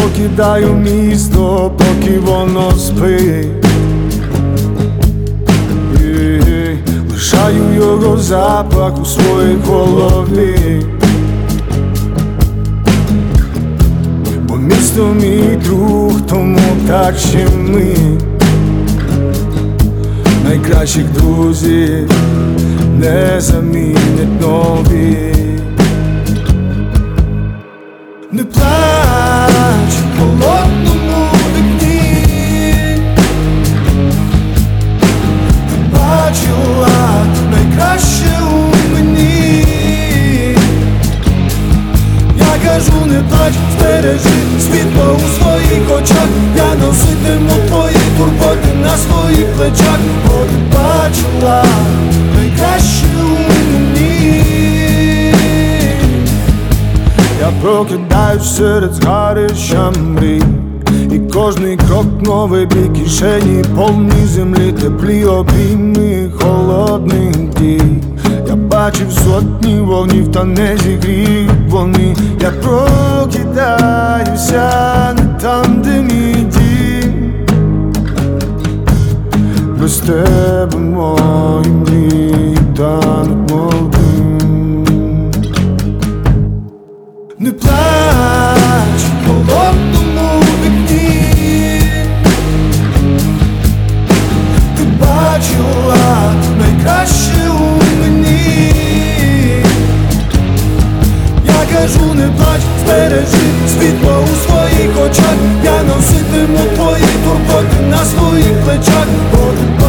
покидаю місто, поки воно спить. Лишаю його запах у своїй голові. Бо місто мій друг, тому так ще ми найкращих друзів не замінять нові. Не плач в холодному вікні, ти бачила найкраще у мені. Я кажу, не плач, збережи світло у своїх очах. Я носитиму твої турботи на своїх плечах. Бо ти бачила найкраще у мені. Я прокидаюсь серед згарища мрій, і кожний крок новий бій, кишені повні землі, теплі обійми холодних дій. Я бачив сотні вогнів, та не зігрів вони. Я прокидаюся не там, де мій дім. Без тебе мої мрії тануть мов дим. Не плач в холодному вікні, ти бачила найкраще у мені. Я кажу, не плач, збережи світло у своїх очах. Я носитиму твої турботи на своїх плечах. Бо ти